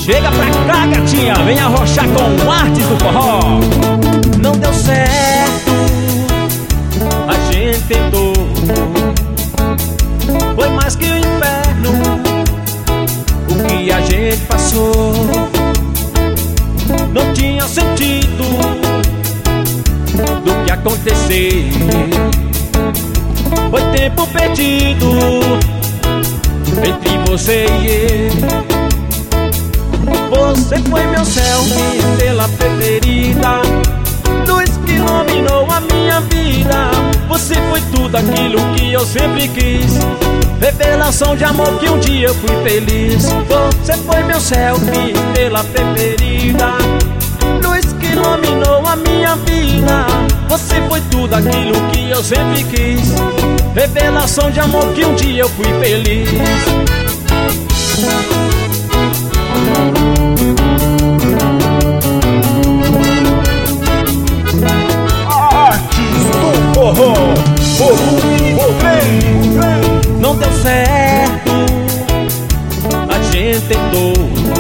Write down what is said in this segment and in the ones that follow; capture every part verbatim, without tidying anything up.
Chega pra cá, gatinha, vem arrochar com artes do forró. Não deu certo, A gente tentou, foi mais que o inferno o que a gente passou não tinha sentido do que aconteceu. Foi tempo perdido Entre você e eu, Você foi meu céu, minha estrela preferida, luz que iluminou a minha vida. você foi tudo aquilo que eu sempre quis, Revelação de amor que um dia eu fui feliz. Você foi meu céu, minha estrela preferida, luz que iluminou a minha vida. você foi tudo aquilo que eu sempre quis, Revelação de amor que um dia eu fui feliz. Artes do forró, volume três. Não deu certo, a gente tentou,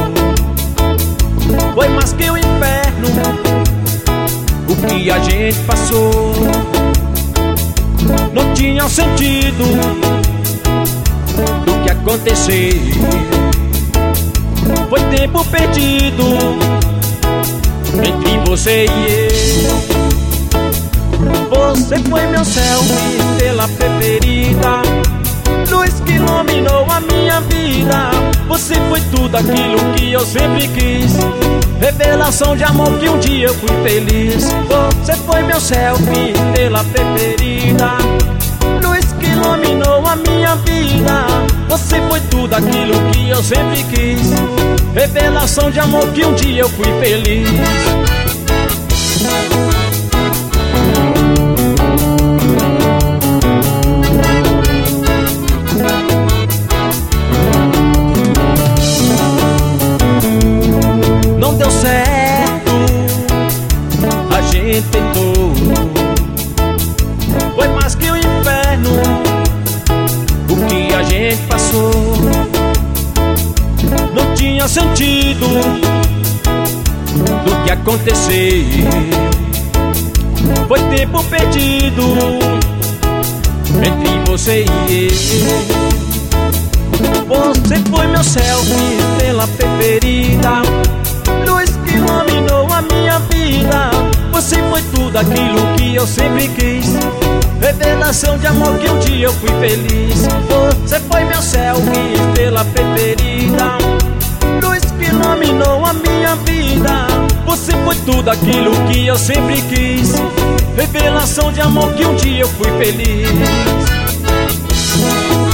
foi mais que o inferno o que a gente passou não tinha sentido do que aconteceu. Foi tempo perdido Entre você e eu, Você foi meu céu, minha estrela preferida, luz que iluminou a minha vida. você foi tudo aquilo que eu sempre quis, Revelação de amor que um dia eu fui feliz. Você foi meu céu, minha estrela preferida, luz que iluminou a minha vida. você foi tudo aquilo que eu sempre quis, Revelação de amor que um dia eu fui feliz. Não deu certo, a gente tentou, foi mais que o inferno o que a gente passou não tinha sentido do que aconteceu. Foi tempo perdido Entre você e eu, Você foi meu céu, minha estrela preferida, luz que iluminou a minha vida. você foi tudo aquilo que eu sempre quis, Revelação de amor que um dia eu fui feliz. Você foi meu céu, minha estrela preferida, luz que iluminou a minha vida. você foi tudo aquilo que eu sempre quis, Revelação de amor que um dia eu fui feliz.